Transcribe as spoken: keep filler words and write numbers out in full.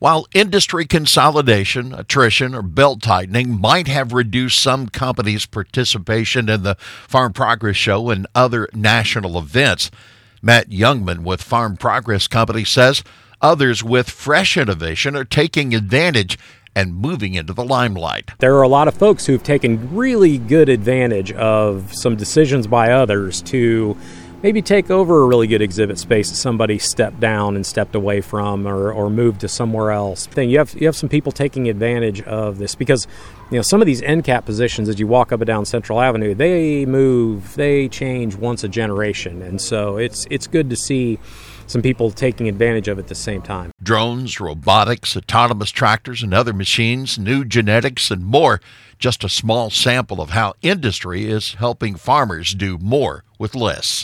While industry consolidation, attrition, or belt tightening might have reduced some companies' participation in the Farm Progress Show and other national events, Matt Youngman with Farm Progress Company says others with fresh innovation are taking advantage and moving into the limelight. There are a lot of folks who've taken really good advantage of some decisions by others to maybe take over a really good exhibit space that somebody stepped down and stepped away from or, or moved to somewhere else. Then you have you have some people taking advantage of this because you know some of these end cap positions as you walk up and down Central Avenue, they move, they change once a generation, and so it's it's good to see some people taking advantage of it at the same time. Drones, robotics, autonomous tractors and other machines, new genetics, and more. Just a small sample of how industry is helping farmers do more with less.